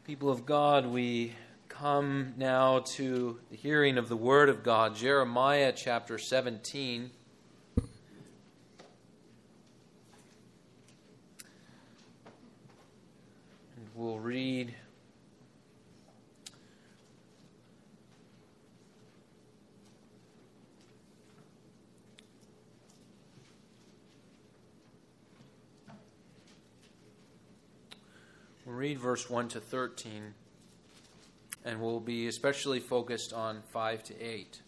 People of God, we come now to the hearing of the Word of God, Jeremiah chapter 17. And we'll read verse 1 to 13, and we'll be especially focused on 5 to 8.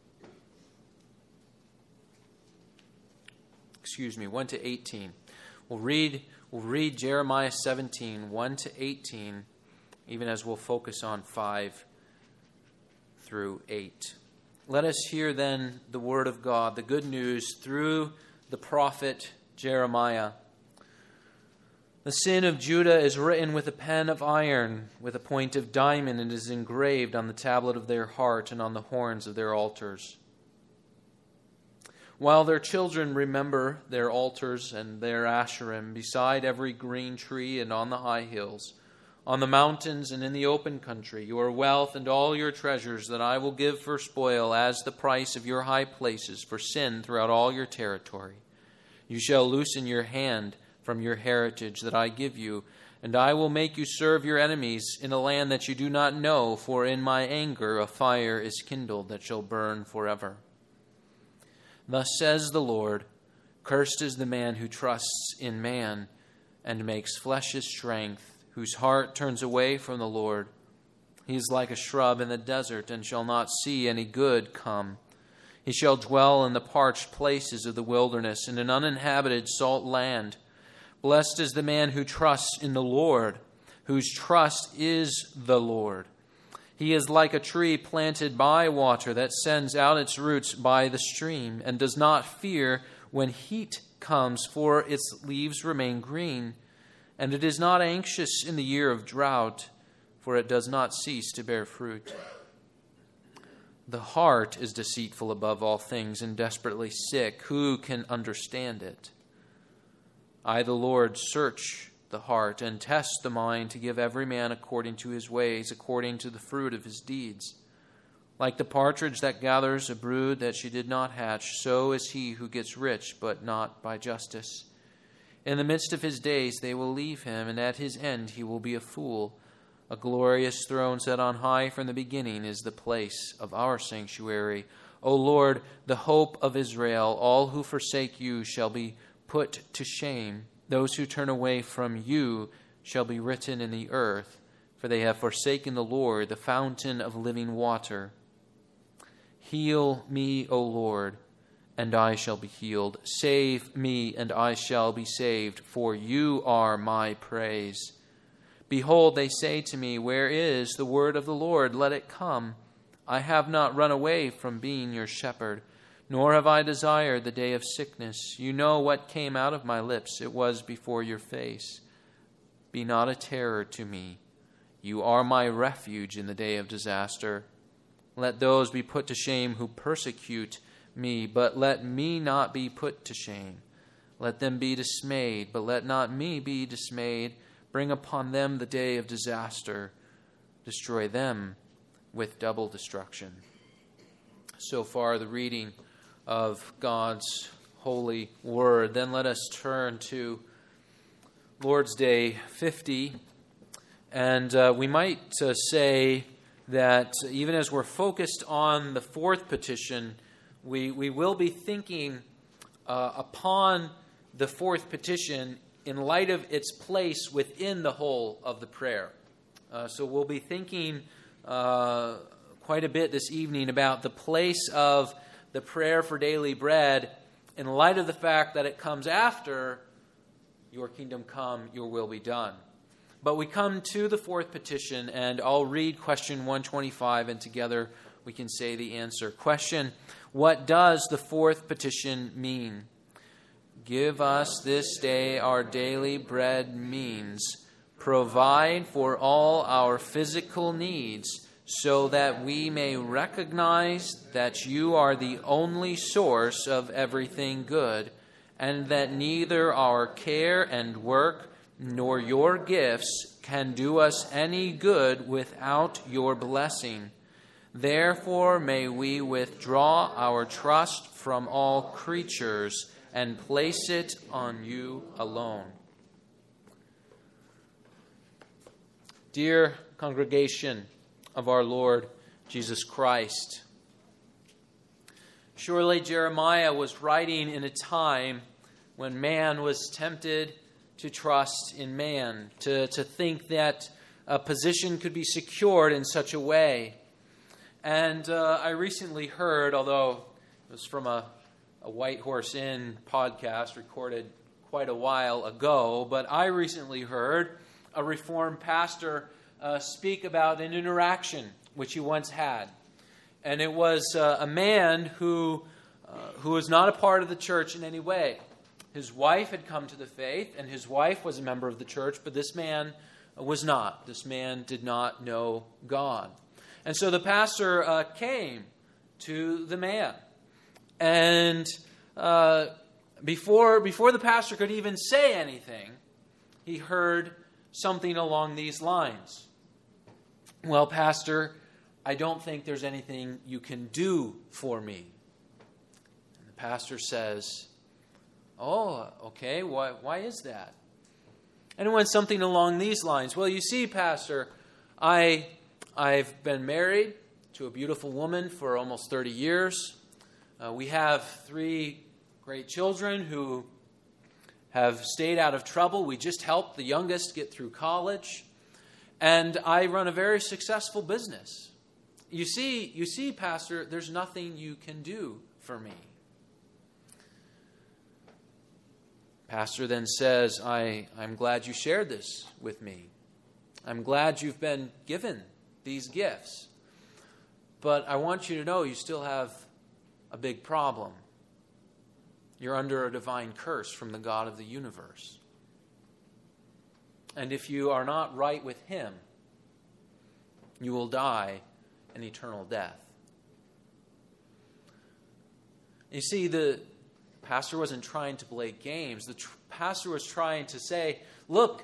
1 to 18. We'll read Jeremiah 17, 1 to 18, even as we'll focus on 5 through 8. Let us hear then the word of God, the good news through the prophet Jeremiah. The sin of Judah is written with a pen of iron, with a point of diamond, and is engraved on the tablet of their heart and on the horns of their altars. While their children remember their altars and their Asherim beside every green tree and on the high hills, on the mountains and in the open country, your wealth and all your treasures that I will give for spoil as the price of your high places for sin throughout all your territory. You shall loosen your hand from your heritage that I give you, and I will make you serve your enemies in a land that you do not know, for in my anger a fire is kindled that shall burn forever. Thus says the Lord, cursed is the man who trusts in man and makes flesh his strength, whose heart turns away from the Lord. He is like a shrub in the desert and shall not see any good come. He shall dwell in the parched places of the wilderness, in an uninhabited salt land. Blessed is the man who trusts in the Lord, whose trust is the Lord. He is like a tree planted by water that sends out its roots by the stream and does not fear when heat comes, for its leaves remain green. And it is not anxious in the year of drought, for it does not cease to bear fruit. The heart is deceitful above all things and desperately sick. Who can understand it? I, the Lord, search the heart and test the mind to give every man according to his ways, according to the fruit of his deeds. Like the partridge that gathers a brood that she did not hatch, so is he who gets rich, but not by justice. In the midst of his days they will leave him, and at his end he will be a fool. A glorious throne set on high from the beginning is the place of our sanctuary. O Lord, the hope of Israel, all who forsake you shall be put to shame. Those who turn away from you shall be written in the earth, for they have forsaken the Lord, the fountain of living water. Heal me, O Lord, and I shall be healed. Save me, and I shall be saved, for you are my praise. Behold, they say to me, where is the word of the Lord? Let it come. I have not run away from being your shepherd, nor have I desired the day of sickness. You know what came out of my lips. It was before your face. Be not a terror to me. You are my refuge in the day of disaster. Let those be put to shame who persecute me, but let me not be put to shame. Let them be dismayed, but let not me be dismayed. Bring upon them the day of disaster. Destroy them with double destruction. So far, the reading of God's holy word. Then let us turn to Lord's Day 50. And we might say that even as we're focused on the fourth petition, we will be thinking upon the fourth petition in light of its place within the whole of the prayer. So we'll be thinking quite a bit this evening about the place of the prayer for daily bread in light of the fact that it comes after your kingdom come, your will be done. But we come to the fourth petition, and I'll read question 125, and together we can say the answer. Question: what does the fourth petition mean? Give us this day our daily bread means provide for all our physical needs, so that we may recognize that you are the only source of everything good, and that neither our care and work nor your gifts can do us any good without your blessing. Therefore may we withdraw our trust from all creatures and place it on you alone. Dear congregation of our Lord Jesus Christ, surely Jeremiah was writing in a time when man was tempted to trust in man, to think that a position could be secured in such a way. And I recently heard, although it was from a White Horse Inn podcast recorded quite a while ago, but I recently heard a Reformed pastor speak about an interaction which he once had. And it was a man who was not a part of the church in any way. His wife had come to the faith, and his wife was a member of the church, but this man was not. This man did not know God. And so the pastor came to the man. And before the pastor could even say anything, he heard something along these lines. Well, Pastor, I don't think there's anything you can do for me. And the pastor says, oh, okay, why is that? And it went something along these lines. Well, you see, Pastor, I've been married to a beautiful woman for almost 30 years. We have 3 great children who have stayed out of trouble. We just helped the youngest get through college. And I run a very successful business. You see, Pastor, there's nothing you can do for me. Pastor then says, I'm glad you shared this with me. I'm glad you've been given these gifts. But I want you to know you still have a big problem. You're under a divine curse from the God of the universe. And if you are not right with Him, you will die an eternal death. You see, the pastor wasn't trying to play games. The pastor was trying to say, look,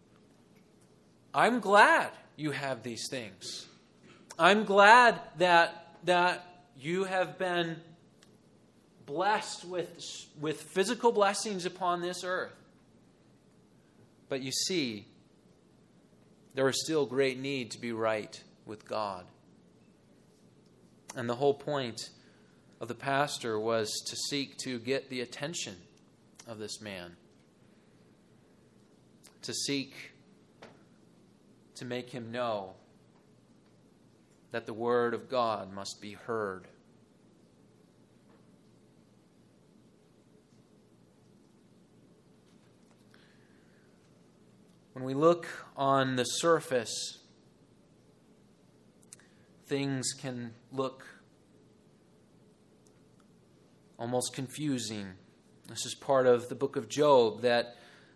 I'm glad you have these things. I'm glad that you have been blessed with physical blessings upon this earth. But you see, there is still great need to be right with God. And the whole point of the pastor was to seek to get the attention of this man, to seek to make him know that the word of God must be heard. When we look on the surface, things can look almost confusing. This is part of the book of Job, that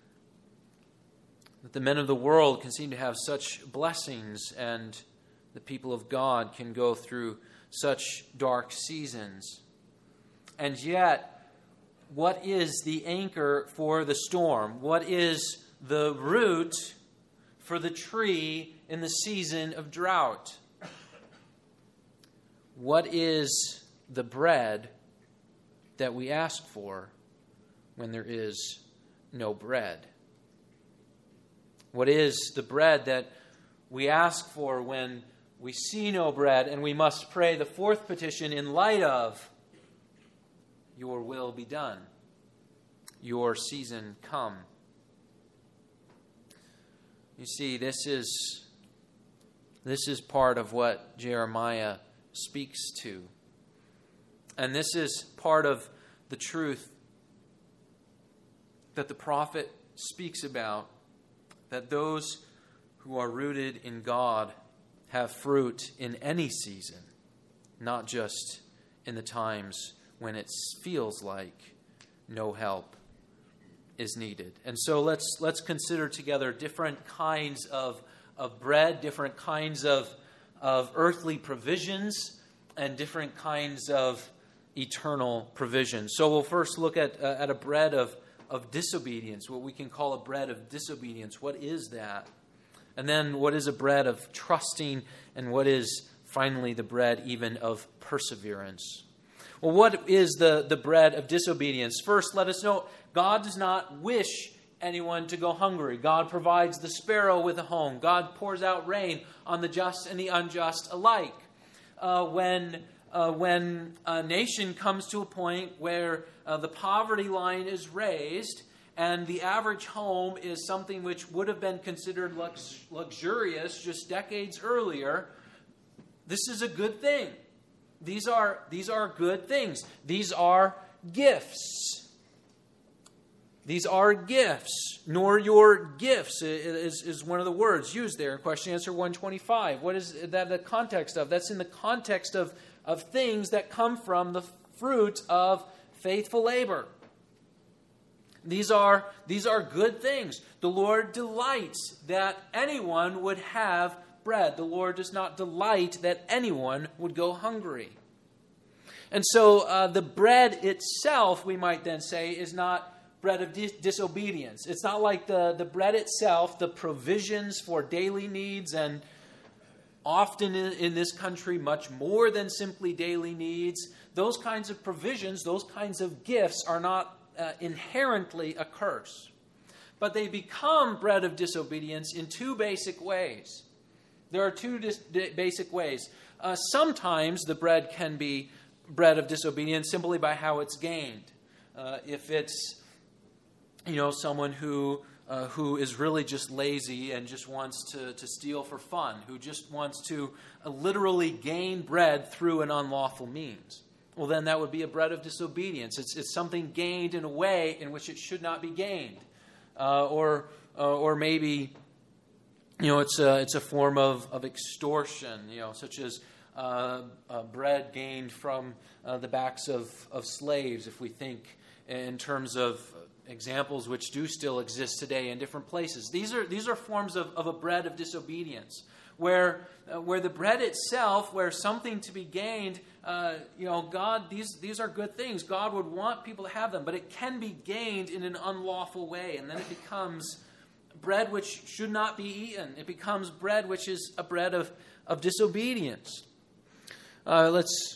the men of the world can seem to have such blessings, and the people of God can go through such dark seasons. And yet, what is the anchor for the storm? What is the root for the tree in the season of drought? What is the bread that we ask for when there is no bread? What is the bread that we ask for when we see no bread, and we must pray the fourth petition in light of your will be done, your season come? You see, this is part of what Jeremiah speaks to. And this is part of the truth that the prophet speaks about, that those who are rooted in God have fruit in any season, not just in the times when it feels like no help is needed. And so let's consider together different kinds of bread, different kinds of earthly provisions, and different kinds of eternal provisions. So we'll first look at a bread of disobedience, what we can call a bread of disobedience. What is that? And then what is a bread of trusting, and what is finally the bread even of perseverance? Well, what is the bread of disobedience? First, let us know God does not wish anyone to go hungry. God provides the sparrow with a home. God pours out rain on the just and the unjust alike. When a nation comes to a point where the poverty line is raised and the average home is something which would have been considered luxurious just decades earlier, this is a good thing. These are good things. These are gifts. These are gifts, nor your gifts is one of the words used there in question answer 125. What is that the context of? That's in the context of things that come from the fruit of faithful labor. These are good things. The Lord delights that anyone would have bread. The Lord does not delight that anyone would go hungry. And so the bread itself, we might then say, is not bread of disobedience. It's not like the bread itself, the provisions for daily needs, and often in this country much more than simply daily needs. Those kinds of provisions, those kinds of gifts are not inherently a curse. But they become bread of disobedience in two basic ways. There are two basic ways. Sometimes the bread can be bread of disobedience simply by how it's gained. If it's someone who is really just lazy and just wants to steal for fun, who just wants to literally gain bread through an unlawful means. Well, then that would be a bread of disobedience. It's something gained in a way in which it should not be gained, or maybe it's a form of extortion, such as bread gained from the backs of slaves. If we think in terms of examples which do still exist today in different places, these are forms of a bread of disobedience, where the bread itself, where something to be gained, God, these are good things. God would want people to have them, but it can be gained in an unlawful way, and then it becomes bread which should not be eaten. It becomes bread which is a bread of disobedience. Let's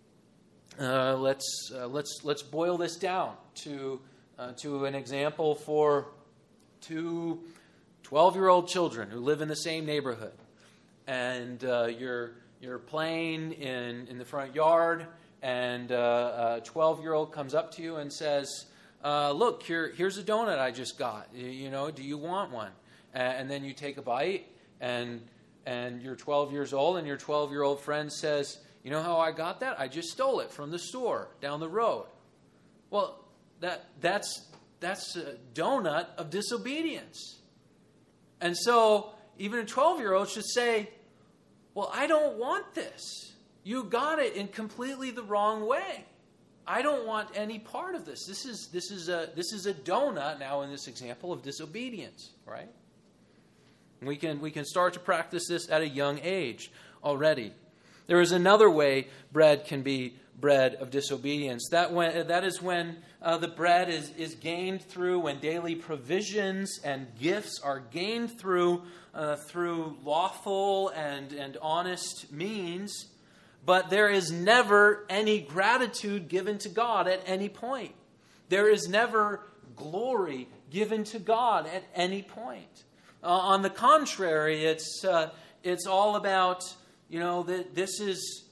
boil this down to an example for two 12-year-old children who live in the same neighborhood, and you're playing in the front yard, and a 12-year-old comes up to you and says, "Look, here's a donut I just got. Do you want one?" And then you take a bite, and you're 12 years old, and your 12-year-old friend says, "You know how I got that? I just stole it from the store down the road." Well, that's a donut of disobedience. And so even a 12-year-old should say, "Well, I don't want this. You got it in completely the wrong way. I don't want any part of this. This is a donut now in this example of disobedience," right? We can start to practice this at a young age already. There is another way bread can be bread of disobedience. That is when the bread is gained through, when daily provisions and gifts are gained through lawful and honest means, but there is never any gratitude given to God at any point. There is never glory given to God at any point. On the contrary, it's all about, that this is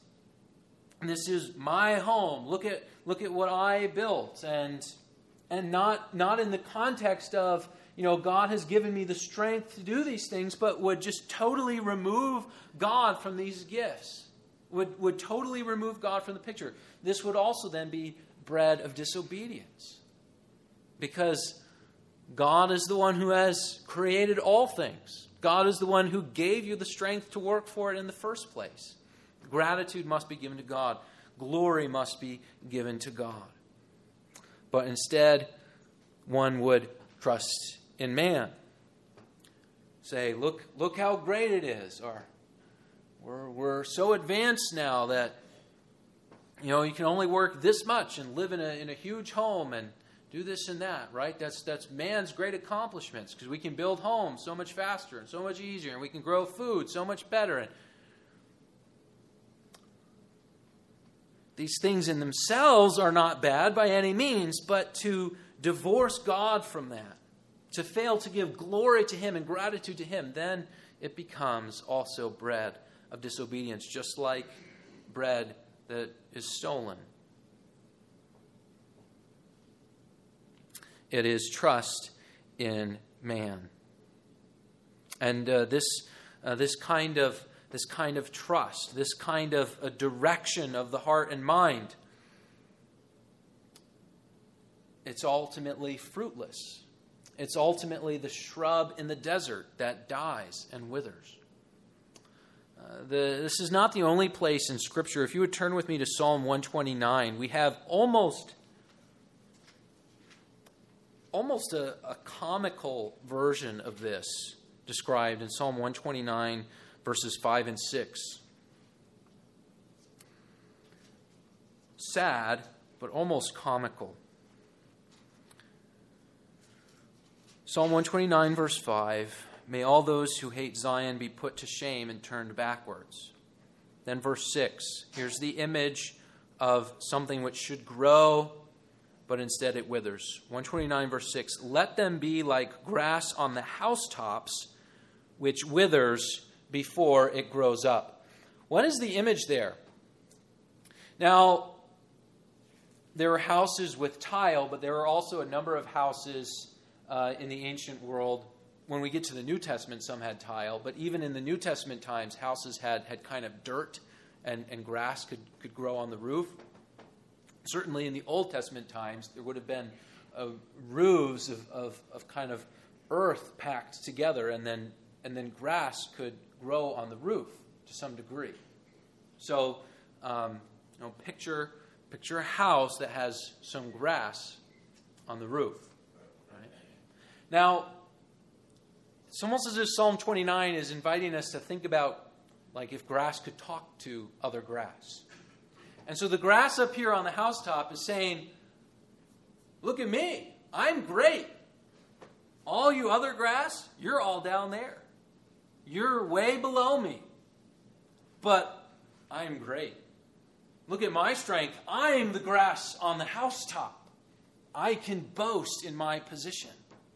my home. Look at what I built, and not in the context of, God has given me the strength to do these things, but would just totally remove God from these gifts. Would totally remove God from the picture. This would also then be bread of disobedience, because God is the one who has created all things. God is the one who gave you the strength to work for it in the first place. Gratitude must be given to God. Glory must be given to God. But instead, one would trust in man. Say, look how great it is. Or we're so advanced now that you can only work this much and live in a huge home, and do this and that, right? That's man's great accomplishments, because we can build homes so much faster and so much easier, and we can grow food so much better. And these things in themselves are not bad by any means, but to divorce God from that, to fail to give glory to Him and gratitude to Him, then it becomes also bread of disobedience, just like bread that is stolen. It is trust in man, and this kind of trust, this kind of a direction of the heart and mind, it's ultimately fruitless. It's ultimately the shrub in the desert that dies and withers. This is not the only place in Scripture. If you would turn with me to Psalm 129, we have almost a comical version of this described in Psalm 129, verses 5 and 6. Sad, but almost comical. Psalm 129, verse 5, may all those who hate Zion be put to shame and turned backwards. Then verse 6, here's the image of something which should grow, but instead it withers. 129, verse 6, let them be like grass on the housetops, which withers before it grows up. What is the image there? Now, there are houses with tile, but there are also a number of houses in the ancient world. When we get to the New Testament, some had tile, but even in the New Testament times, houses had kind of dirt and grass could grow on the roof. Certainly in the Old Testament times, there would have been roofs of kind of earth packed together, and then grass could grow on the roof to some degree. So, picture a house that has some grass on the roof. Right? Now, it's almost as if Psalm 29 is inviting us to think about, like, if grass could talk to other grass. And so the grass up here on the housetop is saying, look at me, I'm great. All you other grass, you're all down there. You're way below me. But I'm great. Look at my strength. I'm the grass on the housetop. I can boast in my position.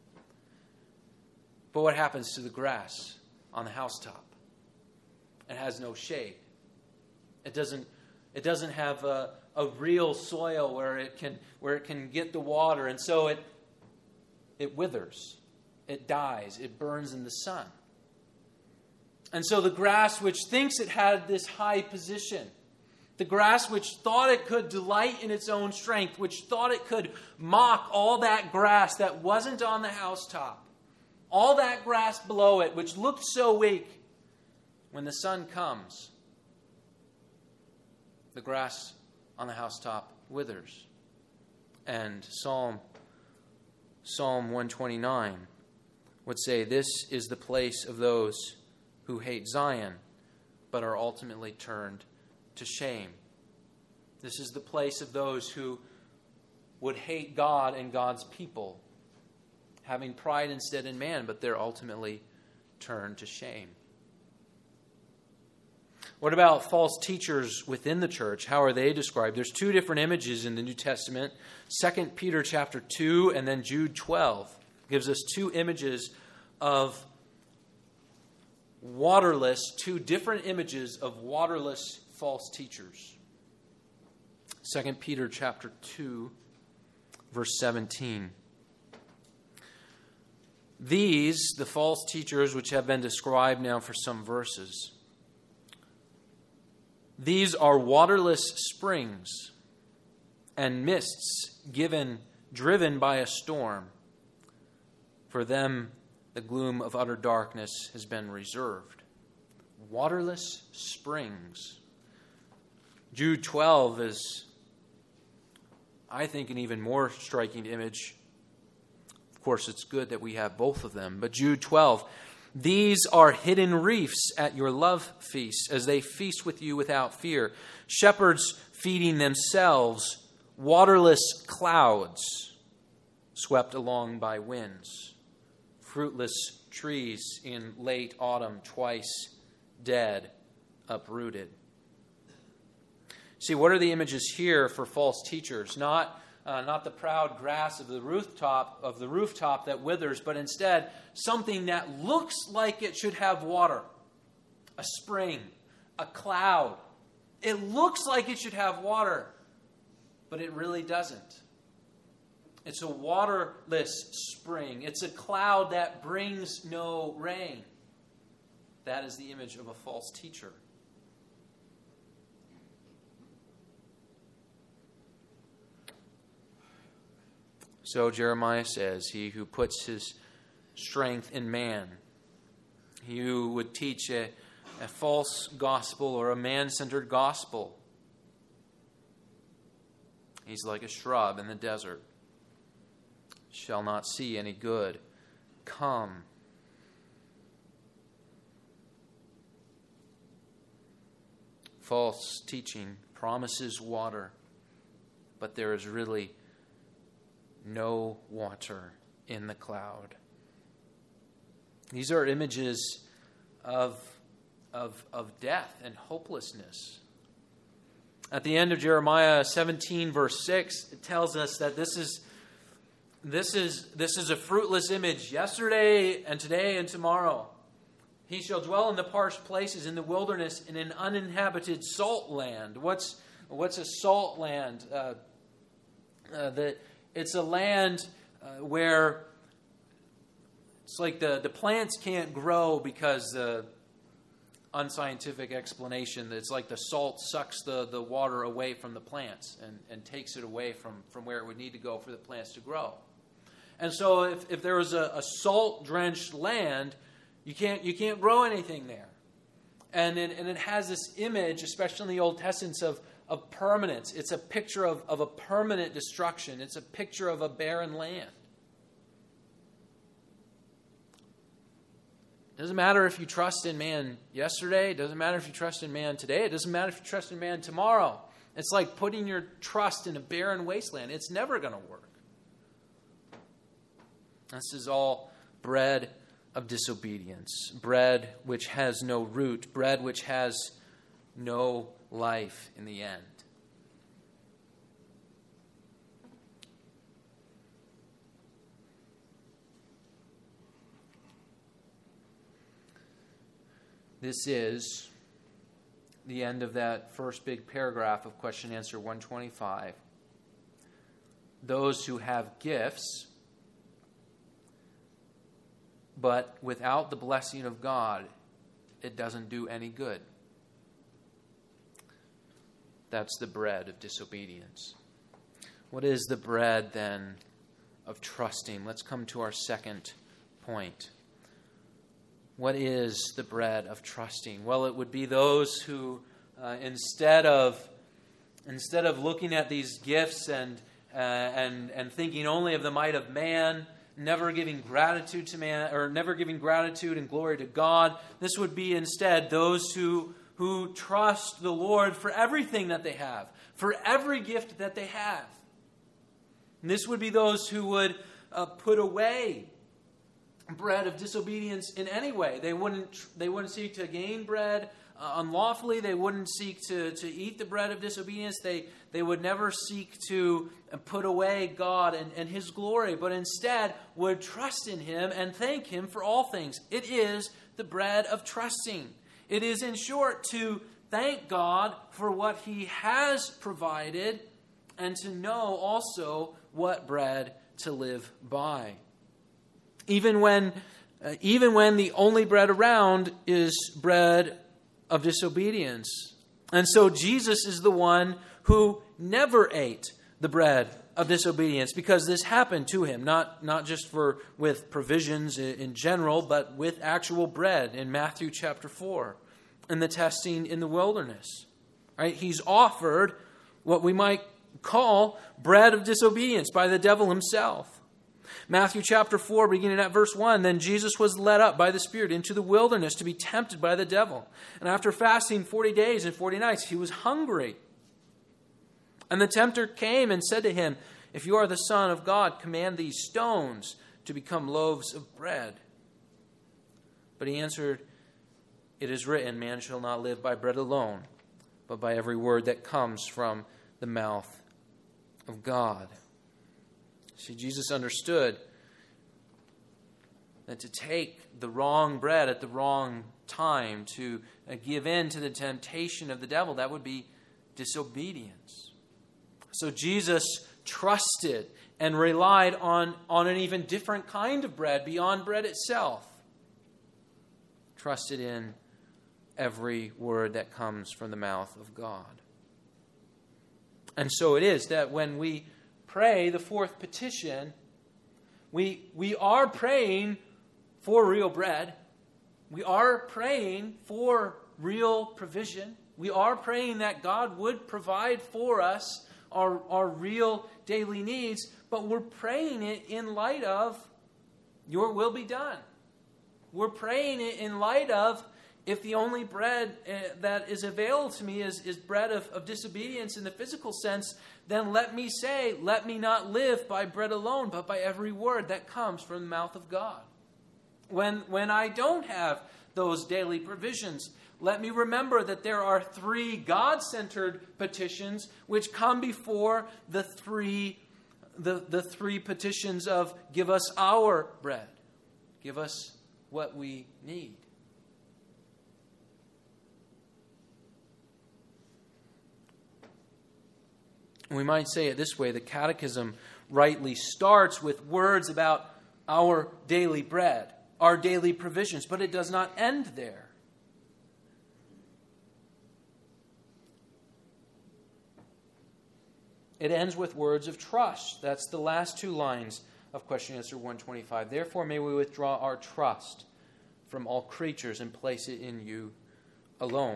But what happens to the grass on the housetop? It has no shade. It doesn't have a real soil where it can get the water, and so it withers, it dies, it burns in the sun. And so the grass which thinks it had this high position, the grass which thought it could delight in its own strength, which thought it could mock all that grass that wasn't on the housetop, all that grass below it, which looked so weak, when the sun comes, the grass on the housetop withers. And Psalm 129 would say, this is the place of those who hate Zion, but are ultimately turned to shame. This is the place of those who would hate God and God's people, having pride instead in man, but they're ultimately turned to shame. What about false teachers within the church? How are they described? There's two different images in the New Testament. 2 Peter chapter 2 and then Jude 12 gives us two images of two different images of waterless false teachers. 2 Peter chapter 2, verse 17. These, the false teachers which have been described now for some verses, these are waterless springs and mists driven by a storm. For them, the gloom of utter darkness has been reserved. Waterless springs. Jude 12 is, I think, an even more striking image. Of course, it's good that we have both of them. But Jude 12, these are hidden reefs at your love feasts, as they feast with you without fear. Shepherds feeding themselves, waterless clouds. swept along by winds, fruitless trees in late autumn, twice dead, uprooted. See, what are the images here for false teachers? Not the proud grass of the rooftop that withers, but instead something that looks like it should have water. A spring, a cloud. It looks like it should have water, but it really doesn't. It's a waterless spring. It's a cloud that brings no rain. That is the image of a false teacher. So Jeremiah says, he who puts his strength in man, he who would teach a false gospel or a man-centered gospel, he's like a shrub in the desert, shall not see any good come. False teaching promises water, but there is really no water in the cloud. These are images of death and hopelessness. At the end of Jeremiah 17, verse 6, it tells us that this is a fruitless image, yesterday and today and tomorrow. He shall dwell in the parched places, in the wilderness, in an uninhabited salt land. What's a salt land? It's a land where it's like the plants can't grow because the unscientific explanation that it's like the salt sucks the water away from the plants and takes it away from where it would need to go for the plants to grow. And so if there was a salt-drenched land, you can't grow anything there. And it has this image, especially in the Old Testament, of permanence. It's a picture of a permanent destruction. It's a picture of a barren land. It doesn't matter if you trust in man yesterday. It doesn't matter if you trust in man today. It doesn't matter if you trust in man tomorrow. It's like putting your trust in a barren wasteland. It's never going to work. This is all bread of disobedience, bread which has no root, bread which has no life in the end. This is the end of that first big paragraph of question and answer 125. Those who have gifts, but without the blessing of God, it doesn't do any good. That's the bread of disobedience. What is the bread, then, of trusting? Let's come to our second point. What is the bread of trusting? Well, it would be those who, instead of looking at these gifts and thinking only of the might of man, never giving gratitude to man, or never giving gratitude and glory to God, this would be instead those who trust the Lord for everything that they have, for every gift that they have. And this would be those who would put away bread of disobedience in any way. They wouldn't seek to gain bread unlawfully. They wouldn't seek to eat the bread of disobedience. They would never seek to put away God and His glory, but instead would trust in Him and thank Him for all things. It is the bread of trusting. It is, in short, to thank God for what He has provided and to know also what bread to live by. Even when the only bread around is bread of disobedience. And so Jesus is the one who never ate the bread of disobedience, because this happened to him, not just with provisions in general, but with actual bread in Matthew chapter 4 and the testing in the wilderness. Right? He's offered what we might call bread of disobedience by the devil himself. Matthew chapter 4, beginning at verse 1, then Jesus was led up by the Spirit into the wilderness to be tempted by the devil. And after fasting 40 days and 40 nights, he was hungry. And the tempter came and said to him, If you are the Son of God, command these stones to become loaves of bread." But he answered, "It is written, man shall not live by bread alone, but by every word that comes from the mouth of God." See, Jesus understood that to take the wrong bread at the wrong time, to give in to the temptation of the devil, that would be disobedience. So Jesus trusted and relied on an even different kind of bread beyond bread itself. Trusted in every word that comes from the mouth of God. And so it is that when we pray the fourth petition, we are praying for real bread. We are praying for real provision. We are praying that God would provide for us our real daily needs, but we're praying it in light of your will be done. We're praying it in light of, if the only bread that is available to me is bread of disobedience in the physical sense, then let me say, let me not live by bread alone, but by every word that comes from the mouth of God. When I don't have those daily provisions, let me remember that there are three God-centered petitions which come before the three petitions of give us our bread. Give us what we need. We might say it this way: the Catechism rightly starts with words about our daily bread, our daily provisions, but it does not end there. It ends with words of trust. That's the last two lines of question answer 125. Therefore may we withdraw our trust from all creatures and place it in you alone.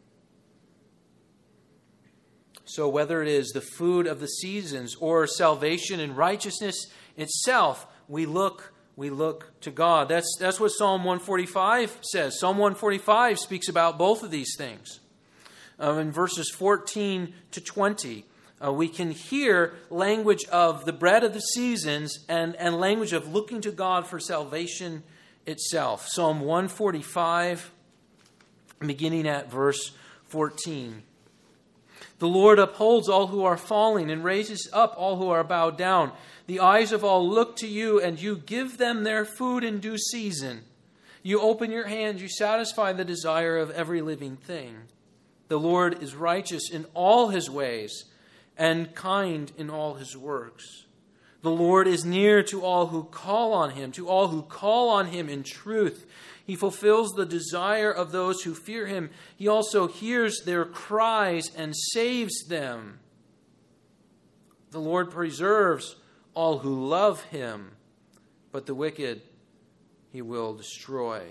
So whether it is the food of the seasons or salvation and righteousness itself, we look to God. That's what Psalm 145 says. Psalm 145 speaks about both of these things. In verses 14 to 20, we can hear language of the bread of the seasons and language of looking to God for salvation itself. Psalm 145, beginning at verse 14. The Lord upholds all who are falling and raises up all who are bowed down. The eyes of all look to you, and you give them their food in due season. You open your hand, you satisfy the desire of every living thing. The Lord is righteous in all his ways and kind in all his works. The Lord is near to all who call on him in truth. He fulfills the desire of those who fear him. He also hears their cries and saves them. The Lord preserves all who love him, but the wicked he will destroy.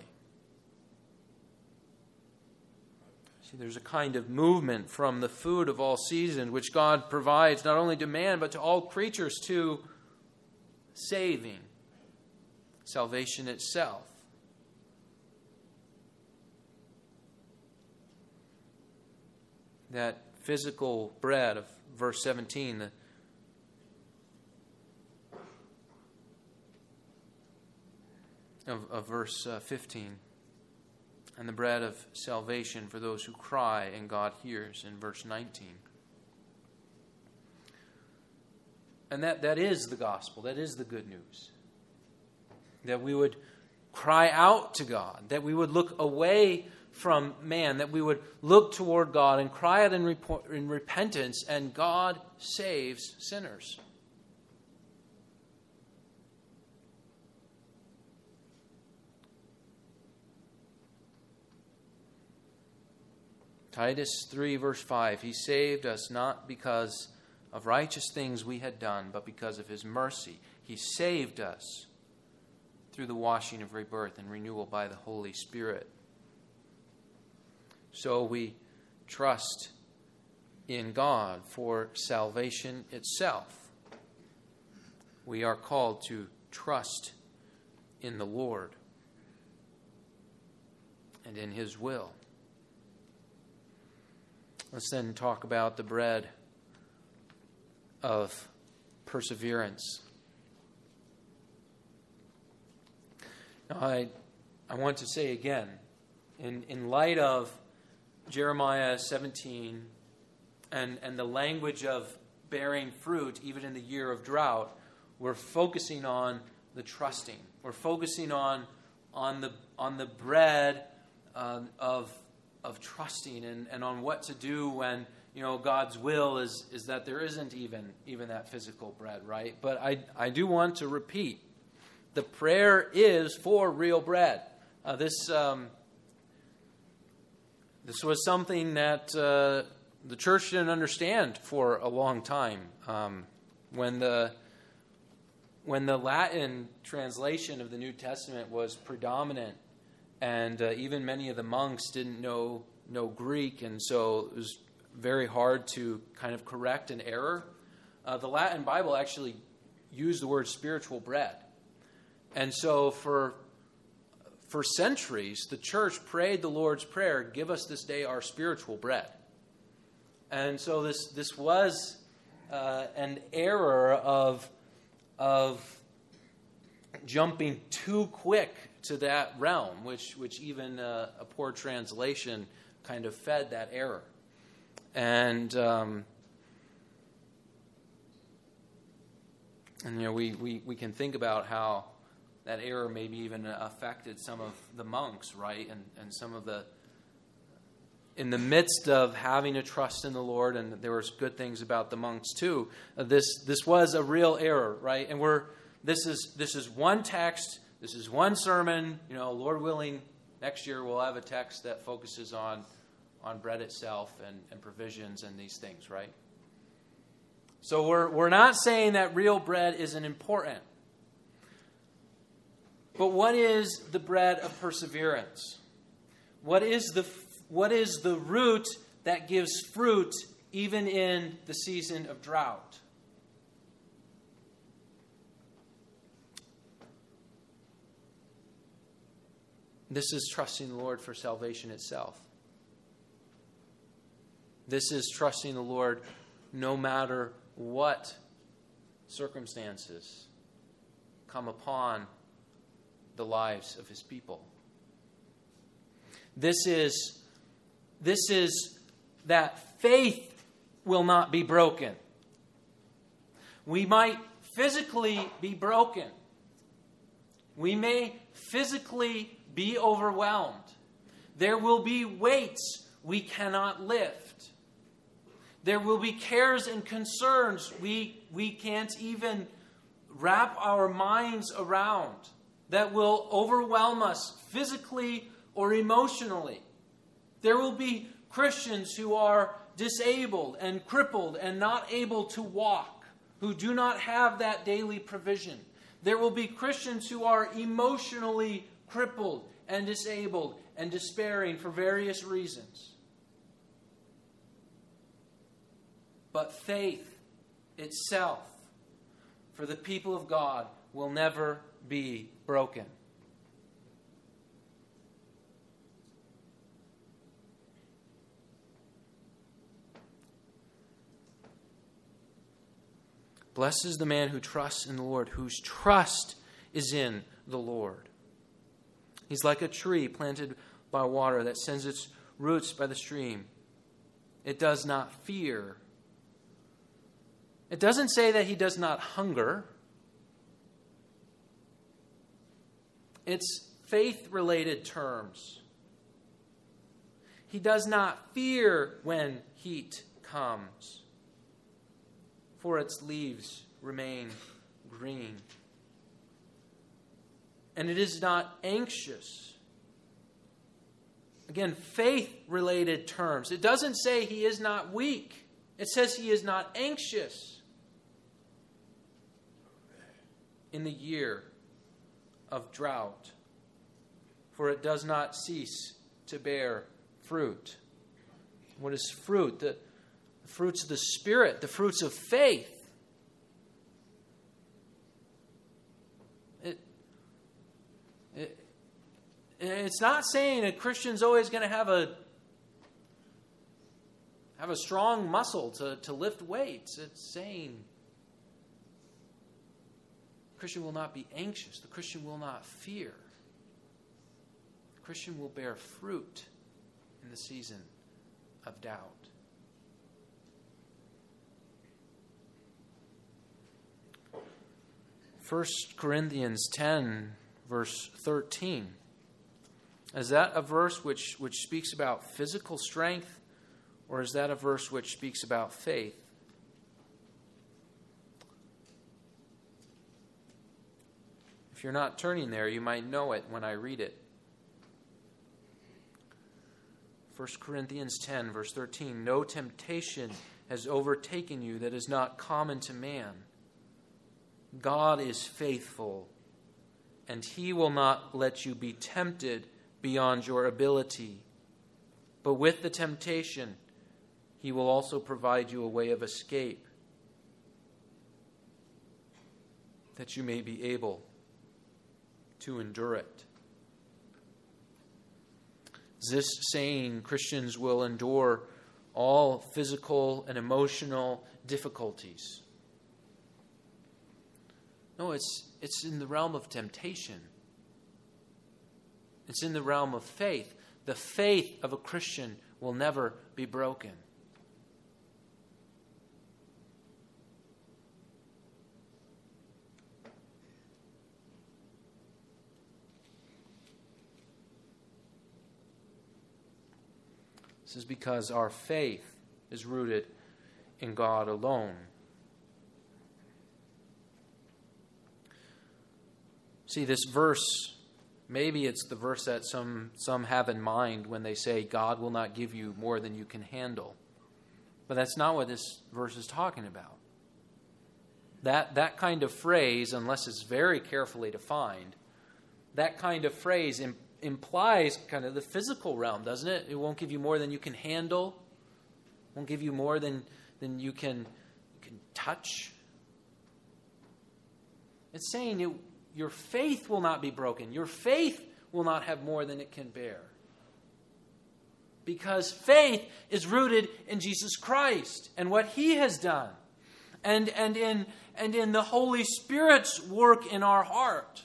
See, there's a kind of movement from the food of all seasons, which God provides not only to man, but to all creatures, to saving, salvation itself. That physical bread of verse 17, of verse 15, and the bread of salvation for those who cry and God hears in verse 19. And that is the gospel, that is the good news. That we would cry out to God, that we would look away from man, that we would look toward God and cry out in repentance, and God saves sinners. Titus 3 verse 5, he saved us not because of righteous things we had done, but because of his mercy. He saved us through the washing of rebirth and renewal by the Holy Spirit. So we trust in God for salvation itself. We are called to trust in the Lord and in his will. Let's then talk about the bread of perseverance. Now, I want to say again, in light of Jeremiah 17 and the language of bearing fruit, even in the year of drought, we're focusing on the trusting. We're focusing on the bread of trusting and on what to do when God's will is that there isn't even that physical bread, right? But I do want to repeat, the prayer is for real bread. This was something that the church didn't understand for a long time. When the Latin translation of the New Testament was predominant, and even many of the monks didn't know Greek, and so it was very hard to kind of correct an error. The Latin Bible actually used the word spiritual bread. And so for centuries, the church prayed the Lord's Prayer, give us this day our spiritual bread. And so this was an error of jumping too quick to that realm, which even a poor translation kind of fed that error. And we can think about how that error maybe even affected some of the monks, right? And some of in the midst of having a trust in the Lord, and there was good things about the monks too, this was a real error, right? And this is one text, this is one sermon. Lord willing, next year we'll have a text that focuses on bread itself and provisions and these things, right? So we're not saying that real bread isn't important. But what is the bread of perseverance? What is the root that gives fruit even in the season of drought? This is trusting the Lord for salvation itself. This is trusting the Lord no matter what circumstances come upon the lives of his people. This is that faith will not be broken. We might physically be broken. We may physically be overwhelmed. There will be weights we cannot lift. There will be cares and concerns we can't even wrap our minds around that will overwhelm us physically or emotionally. There will be Christians who are disabled and crippled and not able to walk, who do not have that daily provision. There will be Christians who are emotionally crippled and disabled and despairing for various reasons. But faith itself for the people of God will never be broken. Blessed is the man who trusts in the Lord, whose trust is in the Lord. He's like a tree planted by water that sends its roots by the stream. It does not fear. It doesn't say that he does not hunger. It's faith-related terms. He does not fear when heat comes, for its leaves remain green. And it is not anxious. Again, faith-related terms. It doesn't say he is not weak. It says he is not anxious in the year of drought, for it does not cease to bear fruit. What is fruit? The fruits of the Spirit, the fruits of faith. It's not saying a Christian's always going to have a strong muscle to lift weights. It's saying Christian will not be anxious. The Christian will not fear. The Christian will bear fruit in the season of doubt. First Corinthians 10, verse 13. Is that a verse which speaks about physical strength, or is that a verse which speaks about faith? If you're not turning there, you might know it when I read it. 1 Corinthians 10, verse 13. No temptation has overtaken you that is not common to man. God is faithful, and He will not let you be tempted beyond your ability. But with the temptation, He will also provide you a way of escape, that you may be able to endure it. Is this saying Christians will endure all physical and emotional difficulties? No, it's in the realm of temptation. It's in the realm of faith. The faith of a Christian will never be broken. This is because our faith is rooted in God alone. See, this verse, maybe it's the verse that some have in mind when they say God will not give you more than you can handle. But that's not what this verse is talking about. That kind of phrase, unless it's very carefully defined, that kind of phrase implies kind of the physical realm, doesn't it? It won't give you more than you can handle. It won't give you more than you can touch. It's saying your faith will not be broken. Your faith will not have more than it can bear. Because faith is rooted in Jesus Christ and what He has done. And in the Holy Spirit's work in our heart.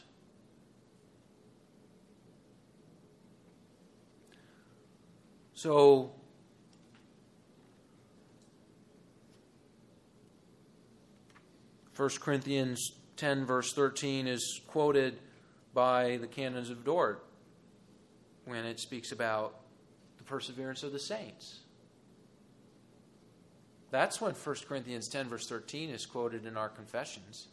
So, First Corinthians 10 verse 13 is quoted by the Canons of Dort when it speaks about the perseverance of the saints. That's when 1 Corinthians 10 verse 13 is quoted in our confessions.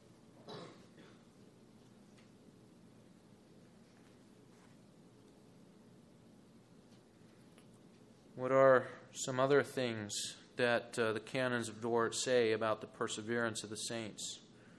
What are some other things that the Canons of Dort say about the perseverance of the saints?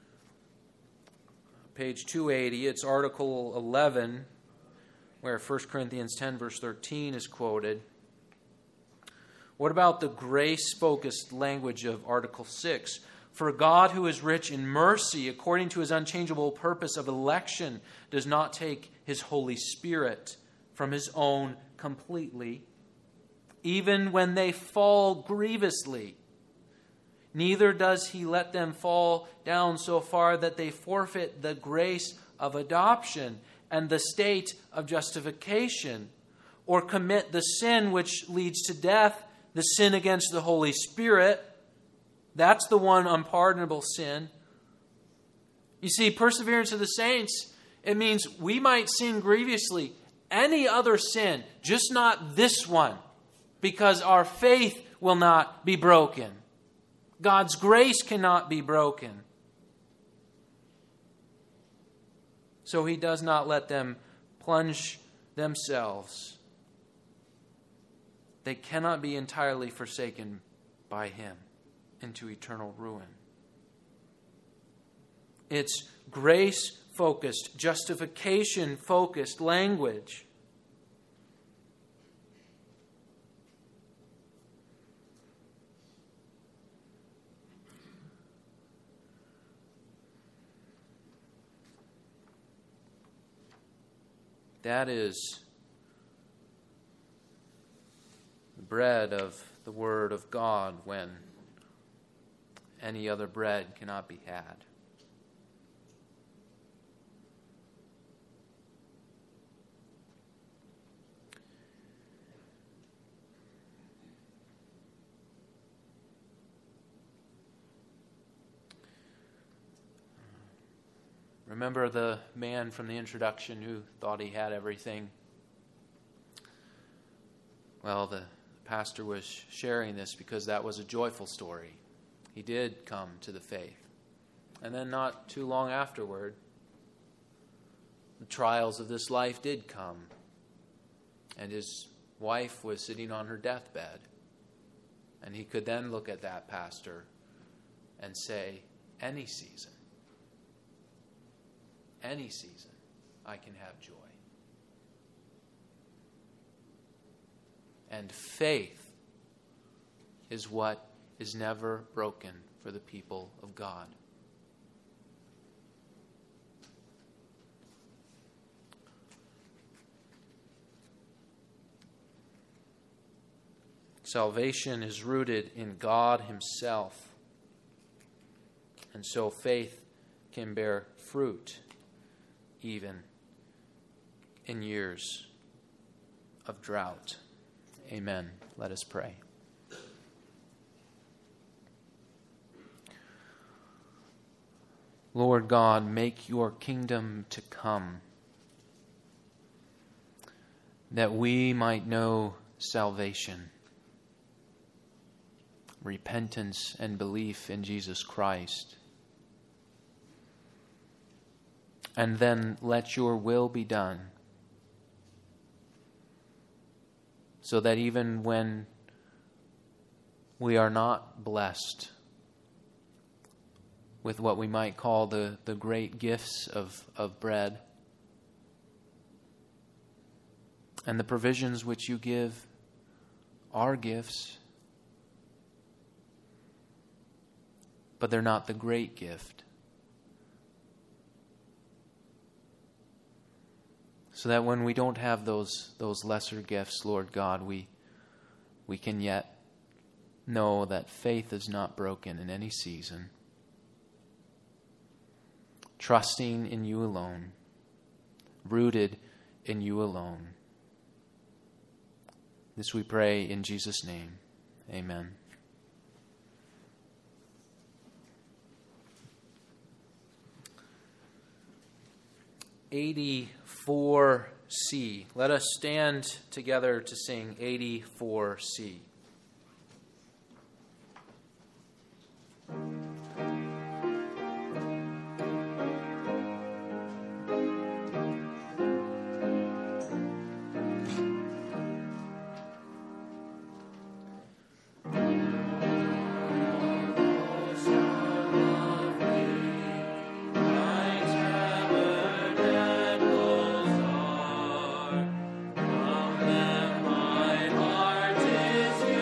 Page 280, it's Article 11, where 1 Corinthians 10, verse 13 is quoted. What about the grace-focused language of Article 6? For God, who is rich in mercy, according to His unchangeable purpose of election, does not take His Holy Spirit from His own completely, even when they fall grievously. Neither does He let them fall down so far that they forfeit the grace of adoption and the state of justification, or commit the sin which leads to death, the sin against the Holy Spirit. That's the one unpardonable sin. You see, perseverance of the saints, it means we might sin grievously. Any other sin, just not this one, because our faith will not be broken. God's grace cannot be broken. So He does not let them plunge themselves. They cannot be entirely forsaken by Him into eternal ruin. It's grace-focused, justification-focused language. That is the bread of the Word of God when any other bread cannot be had. Remember the man from the introduction who thought he had everything? Well, the pastor was sharing this because that was a joyful story. He did come to the faith. And then not too long afterward, the trials of this life did come. And his wife was sitting on her deathbed. And he could then look at that pastor and say, any season, I can have joy. And faith is what is never broken for the people of God. Salvation is rooted in God Himself. And so faith can bear fruit even in years of drought. Amen. Let us pray. Lord God, make your kingdom to come, that we might know salvation, repentance, and belief in Jesus Christ. And then let your will be done, so that even when we are not blessed with what we might call the great gifts of bread and the provisions which you give are gifts, but they're not the great gift. So that when we don't have those lesser gifts, Lord God, we can yet know that faith is not broken in any season. Trusting in you alone, rooted in you alone. This we pray in Jesus' name. Amen. '84C. Let us stand together to sing '84C. My heart is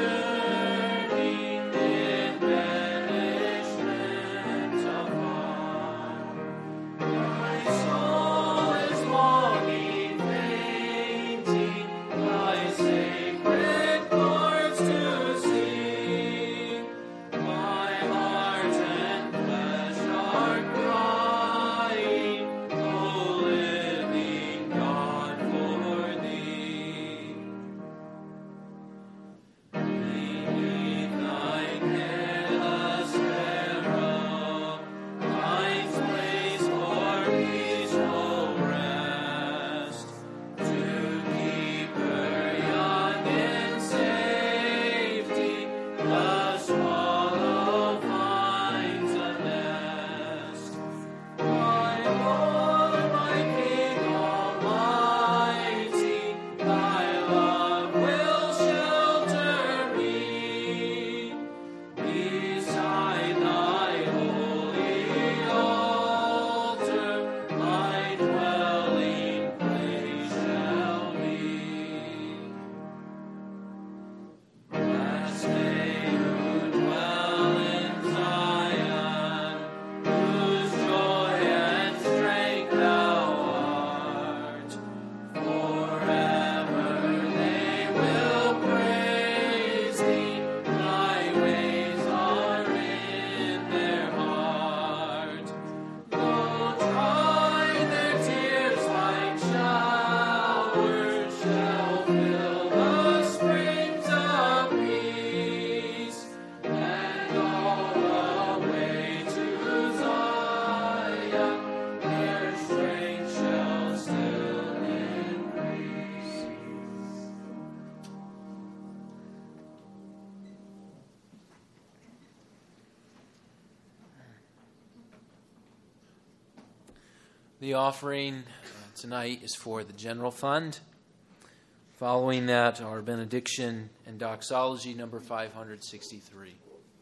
The offering tonight is for the general fund. Following that, our benediction and doxology, number 563.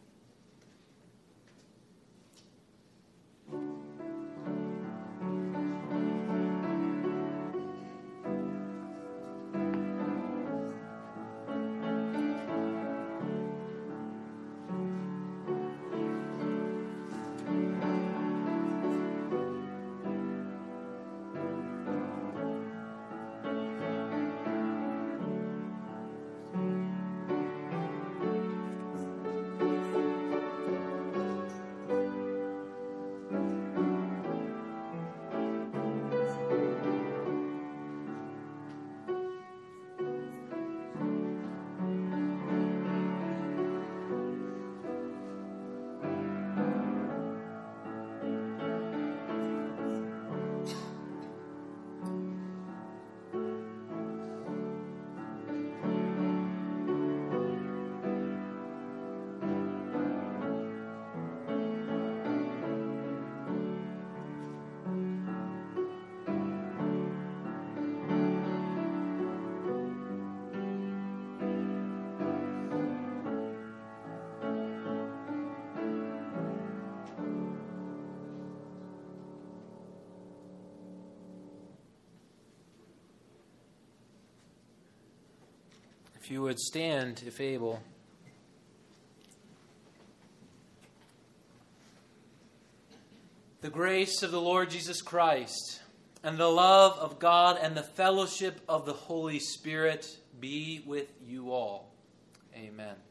If you would stand, if able. The grace of the Lord Jesus Christ, and the love of God, and the fellowship of the Holy Spirit be with you all. Amen.